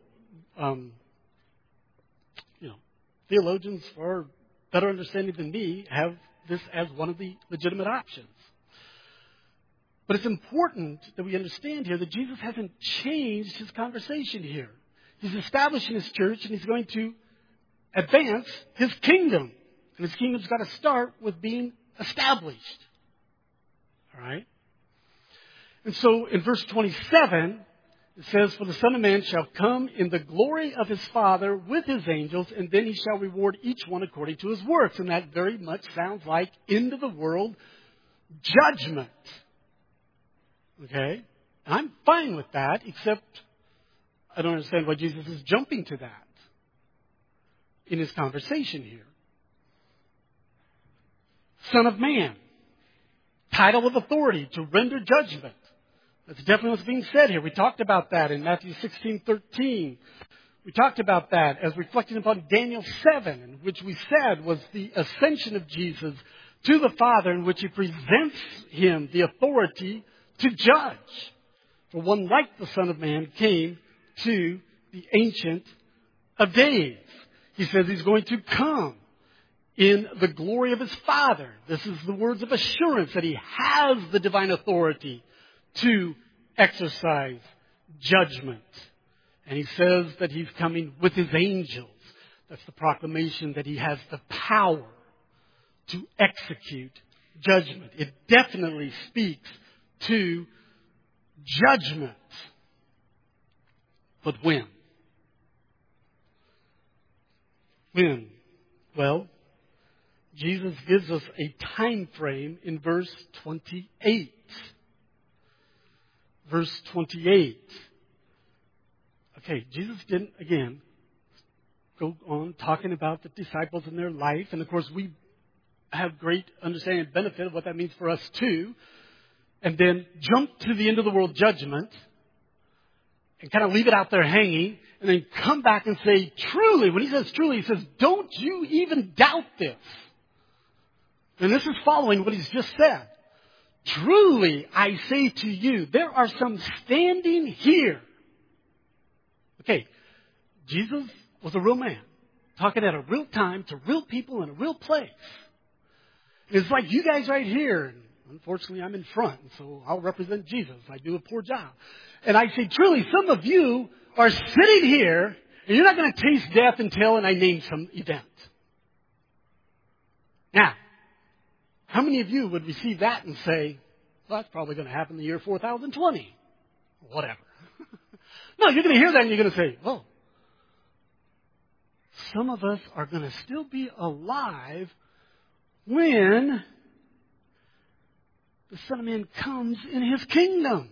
theologians far better understanding than me, have this as one of the legitimate options. But it's important that we understand here that Jesus hasn't changed his conversation here. He's establishing his church, and he's going to advance his kingdom. And his kingdom's got to start with being established. All right? And so in verse 27, it says, "For the Son of Man shall come in the glory of his Father with his angels, and then he shall reward each one according to his works." And that very much sounds like end of the world judgment. Okay? And I'm fine with that, except I don't understand why Jesus is jumping to that in his conversation here. Son of Man. Title of authority to render judgment. That's definitely what's being said here. We talked about that in Matthew 16:13. We talked about that as reflecting upon Daniel 7, in which we said was the ascension of Jesus to the Father, in which he presents him the authority to judge. For one like the Son of Man came to the Ancient of Days. He says he's going to come in the glory of his Father. This is the words of assurance that he has the divine authority to exercise judgment. And he says that he's coming with his angels. That's the proclamation that he has the power to execute judgment. It definitely speaks to judgment. But when? When? Well, Jesus gives us a time frame in verse 28. Verse 28. Okay, Jesus didn't, again, go on talking about the disciples and their life. And of course, we have great understanding and benefit of what that means for us too. And then jump to the end of the world judgment and kind of leave it out there hanging. And then come back and say, truly, when he says truly, he says, don't you even doubt this. And this is following what he's just said. Truly, I say to you, there are some standing here. Okay, Jesus was a real man, talking at a real time to real people in a real place. It's like you guys right here. And unfortunately, I'm in front, so I'll represent Jesus. I do a poor job. And I say, truly, some of you are sitting here, and you're not going to taste death until, and I name some event. Now, how many of you would receive that and say, well, that's probably going to happen in the year 4020? Whatever. No, you're going to hear that and you're going to say, well, some of us are going to still be alive when the Son of Man comes in his kingdom.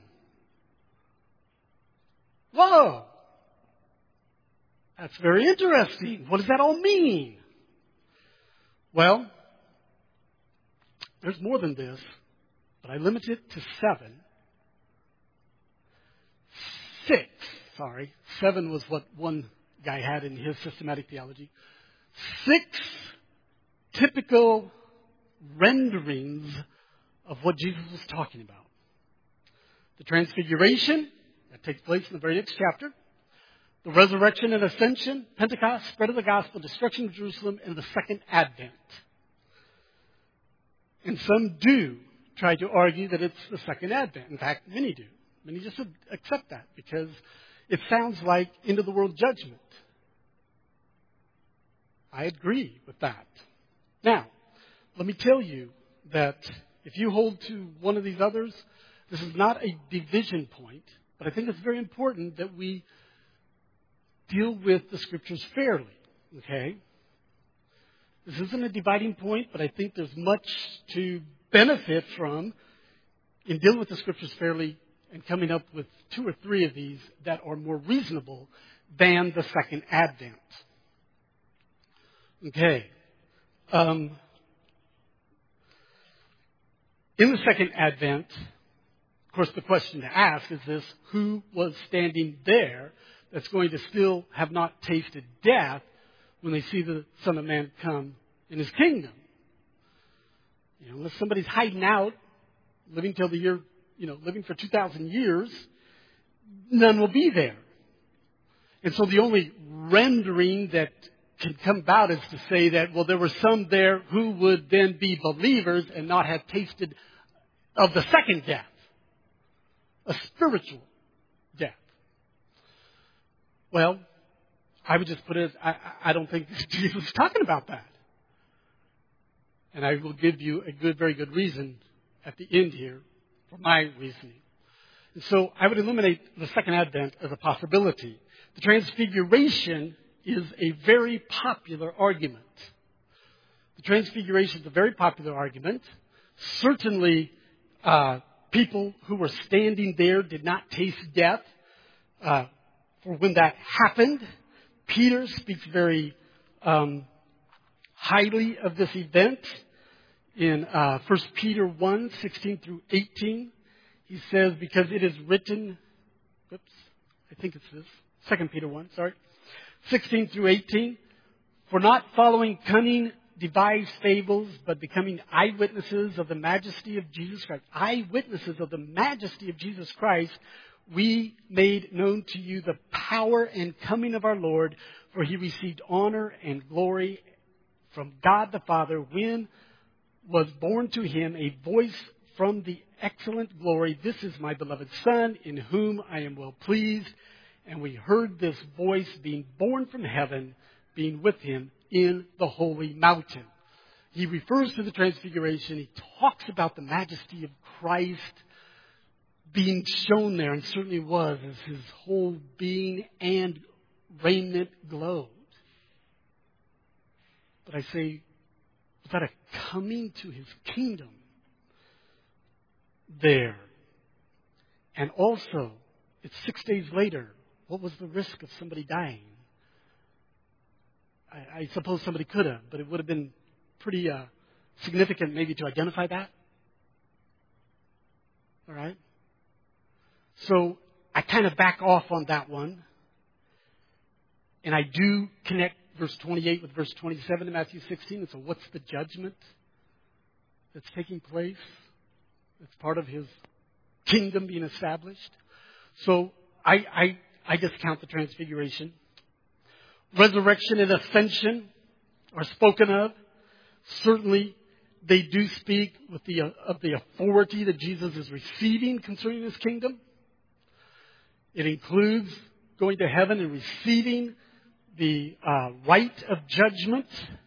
Whoa! That's very interesting. What does that all mean? Well, there's more than this, but I limit it to 7. 7 was what one guy had in his systematic theology. 6 typical renderings of what Jesus was talking about. The transfiguration, that takes place in the very next chapter. The resurrection and ascension, Pentecost, spread of the gospel, destruction of Jerusalem, and the second advent. And some do try to argue that it's the second advent. In fact, many do. Many just accept that because it sounds like end of the world judgment. I agree with that. Now, let me tell you that if you hold to one of these others, this is not a division point, but I think it's very important that we deal with the Scriptures fairly. Okay? This isn't a dividing point, but I think there's much to benefit from in dealing with the Scriptures fairly and coming up with 2 or 3 of these that are more reasonable than the second advent. Okay. In the second advent, of course, the question to ask is this: who was standing there that's going to still have not tasted death when they see the Son of Man come in his kingdom? Unless somebody's hiding out, living till the year, living for 2,000 years, none will be there. And so the only rendering that can come about is to say that, well, there were some there who would then be believers and not have tasted of the second death, a spiritual death. Well, I would just put it as, I don't think Jesus is talking about that. And I will give you a very good reason at the end here for my reasoning. And so I would eliminate the second advent as a possibility. The transfiguration is a very popular argument. The transfiguration is a very popular argument. Certainly, people who were standing there did not taste death. For when that happened, Peter speaks very highly of this event. In 1 Peter 1, 16 through 18, he says, because it is written, I think it's this, 2 Peter 1, 16 through 18, for not following cunning devised fables, but becoming eyewitnesses of the majesty of Jesus Christ. Eyewitnesses of the majesty of Jesus Christ, we made known to you the power and coming of our Lord, for he received honor and glory from God the Father when was born to him a voice from the excellent glory, this is my beloved Son, in whom I am well pleased. And we heard this voice being born from heaven, being with him in the holy mountain. He refers to the transfiguration. He talks about the majesty of Christ being shown there, and certainly was, as his whole being and raiment glowed. But I say, was that a coming to his kingdom there? And also, it's 6 days later. What was the risk of somebody dying? I suppose somebody could have, but it would have been pretty significant maybe to identify that. All right? So I kind of back off on that one. And I do connect verse 28 with verse 27 in Matthew 16. And so what's the judgment that's taking place? It's part of his kingdom being established. So I discount the transfiguration. Resurrection and ascension are spoken of. Certainly, they do speak of the authority that Jesus is receiving concerning his kingdom. It includes going to heaven and receiving the right of judgment.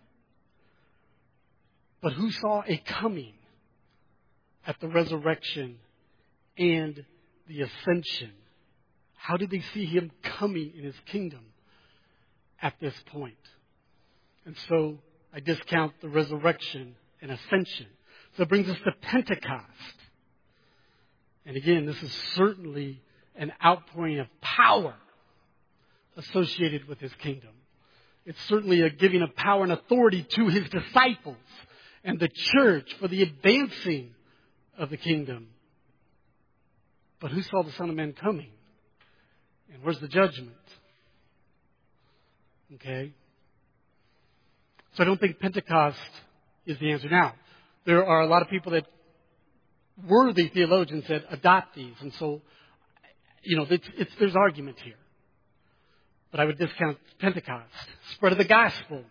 But who saw a coming at the resurrection and the ascension? How did they see him coming in his kingdom at this point? And so I discount the resurrection and ascension. So it brings us to Pentecost. And again, this is certainly an outpouring of power associated with his kingdom. It's certainly a giving of power and authority to his disciples and the church for the advancing of the kingdom. But who saw the Son of Man coming? And where's the judgment? Okay? So I don't think Pentecost is the answer. Now, there are a lot of people that worthy theologians that adopt these. And so, there's argument here. But I would discount Pentecost. Spread of the gospel.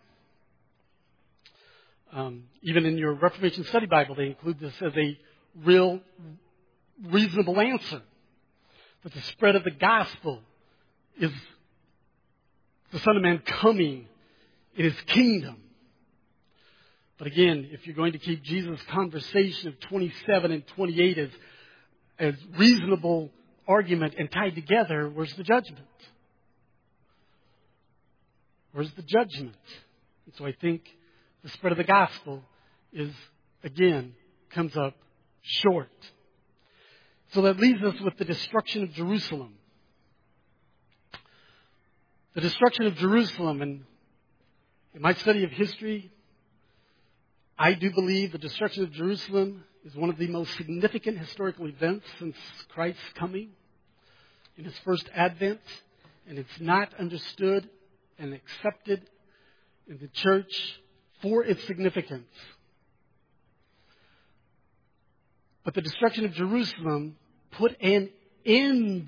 Even in your Reformation Study Bible, they include this as a real, reasonable answer. But the spread of the gospel is the Son of Man coming in his kingdom. But again, if you're going to keep Jesus' conversation of 27 and 28 as reasonable argument and tied together, where's the judgment? Where's the judgment? And so I think the spread of the gospel comes up short. So that leaves us with the destruction of Jerusalem. The destruction of Jerusalem, and in my study of history, I do believe the destruction of Jerusalem is one of the most significant historical events since Christ's coming in his first advent, and it's not understood and accepted in the church for its significance. But the destruction of Jerusalem put an end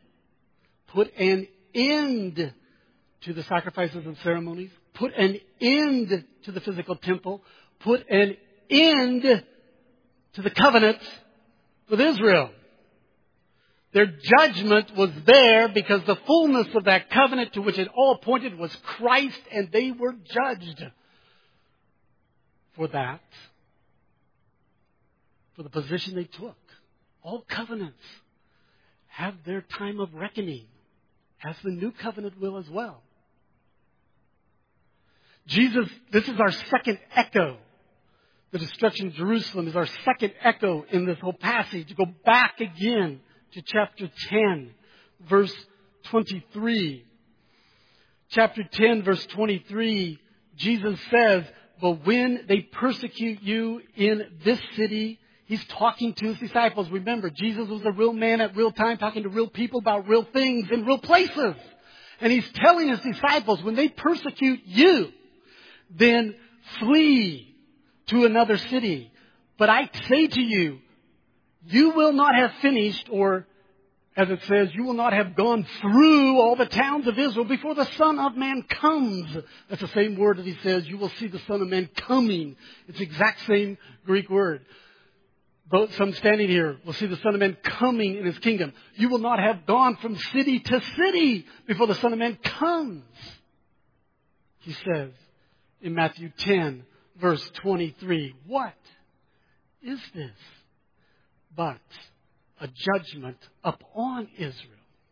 to the sacrifices and ceremonies, put an end to the physical temple, put an end to the covenant with Israel. Their judgment was there because the fullness of that covenant to which it all pointed was Christ, and they were judged for that, for the position they took. All covenants have their time of reckoning, as the new covenant will as well. Jesus, this is our second echo. The destruction of Jerusalem is our second echo in this whole passage. Go back again to chapter 10, verse 23. Chapter 10, verse 23, Jesus says, "But when they persecute you in this city," He's talking to His disciples. Remember, Jesus was a real man at real time, talking to real people about real things in real places. And He's telling His disciples, when they persecute you, then flee to another city. But I say to you, you will not have finished, or as it says, you will not have gone through all the towns of Israel before the Son of Man comes. That's the same word that He says, you will see the Son of Man coming. It's the exact same Greek word. But some standing here will see the Son of Man coming in His kingdom. You will not have gone from city to city before the Son of Man comes, He says in Matthew 10, verse 23. What is this but a judgment upon Israel?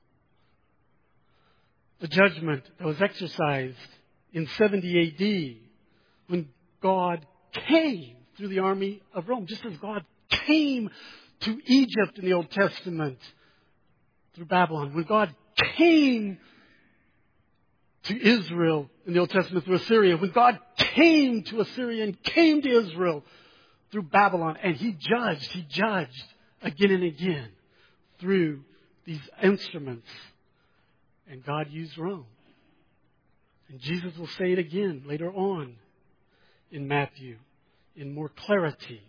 The judgment that was exercised in 70 AD when God came through the army of Rome, just as God came to Egypt in the Old Testament through Babylon. When God came to Israel in the Old Testament through Assyria. When God came to Assyria and came to Israel through Babylon. And He judged again and again through these instruments. And God used Rome. And Jesus will say it again later on in Matthew in more clarity.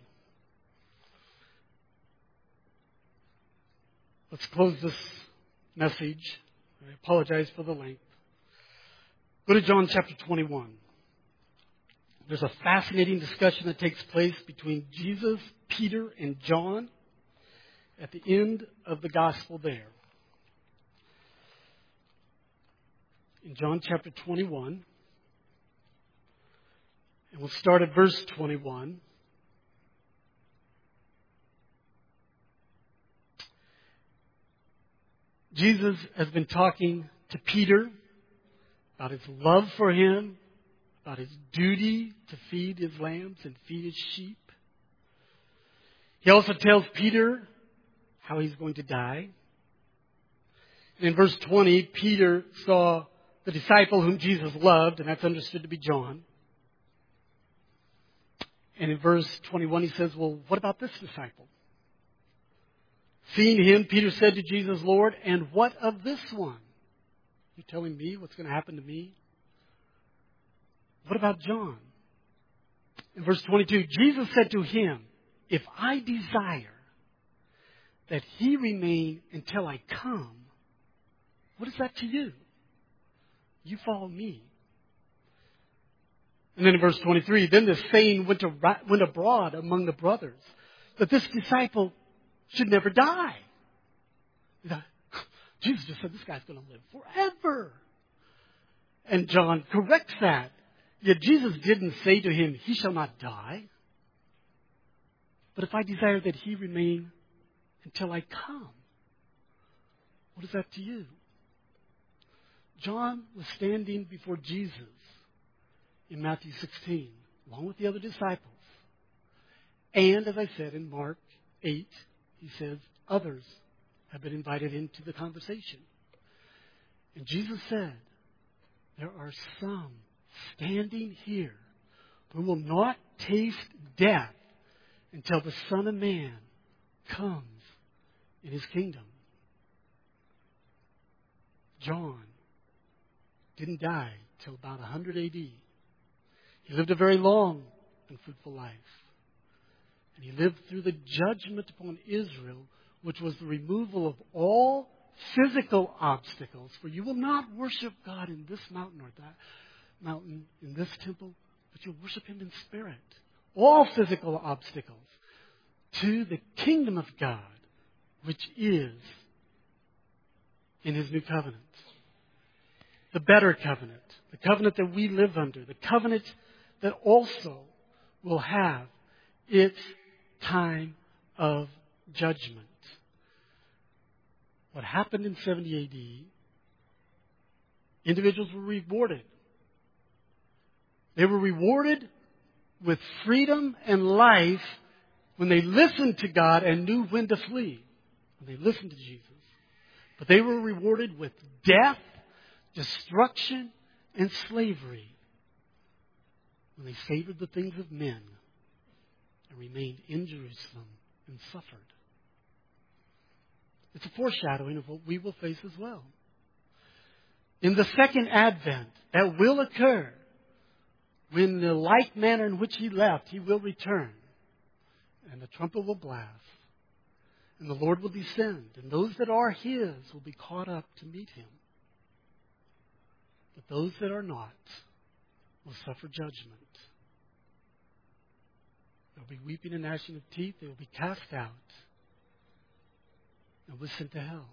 Let's close this message. I apologize for the length. Go to John chapter 21. There's a fascinating discussion that takes place between Jesus, Peter, and John at the end of the gospel there. In John chapter 21, and we'll start at verse 21. Jesus has been talking to Peter about His love for him, about His duty to feed His lambs and feed His sheep. He also tells Peter how he's going to die. And in verse 20, Peter saw the disciple whom Jesus loved, and that's understood to be John. And in verse 21, he says, well, what about this disciple? Seeing him, Peter said to Jesus, Lord, and what of this one? You're telling me what's going to happen to me? What about John? In verse 22, Jesus said to him, if I desire that he remain until I come, what is that to you? You follow me. And then in verse 23, then this saying went abroad among the brothers, that this disciple should never die. Jesus just said this guy's going to live forever. And John corrects that. Yet Jesus didn't say to him, he shall not die. But if I desire that he remain until I come, what is that to you? John was standing before Jesus in Matthew 16, along with the other disciples. And as I said in Mark 8, he says, others have been invited into the conversation. And Jesus said, there are some standing here who will not taste death until the Son of Man comes in His kingdom. John didn't die till about 100 AD. He lived a very long and fruitful life. And he lived through the judgment upon Israel, which was the removal of all physical obstacles. For you will not worship God in this mountain or that mountain, in this temple, but you'll worship him in spirit. All physical obstacles to the kingdom of God, which is in his new covenant. The better covenant. The covenant that we live under. The covenant that also will have its time of judgment. What happened in 70 AD, individuals were rewarded. They were rewarded with freedom and life when they listened to God and knew when to flee. When they listened to Jesus. But they were rewarded with death, destruction, and slavery when they favored the things of men and remained in Jerusalem and suffered. It's a foreshadowing of what we will face as well. In the second advent, that will occur when the like manner in which he left, he will return. And the trumpet will blast. And the Lord will descend. And those that are his will be caught up to meet him. But those that are not will suffer judgment. There will be weeping and gnashing of teeth. They will be cast out. And was sent to hell.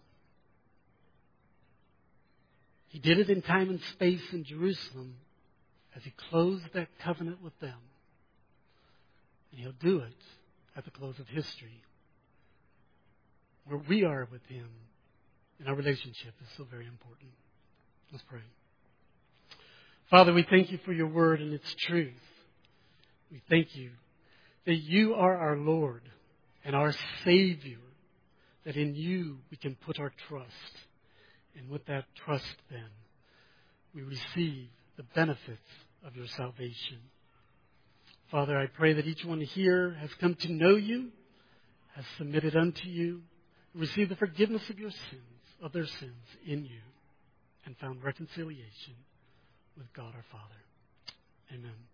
He did it in time and space in Jerusalem as he closed that covenant with them. And he'll do it at the close of history, where we are with him and our relationship is so very important. Let's pray. Father, we thank you for your word and its truth. We thank you that you are our Lord and our Savior, that in you we can put our trust. And with that trust, then, we receive the benefits of your salvation. Father, I pray that each one here has come to know you, has submitted unto you, received the forgiveness of their sins in you, and found reconciliation with God our Father. Amen.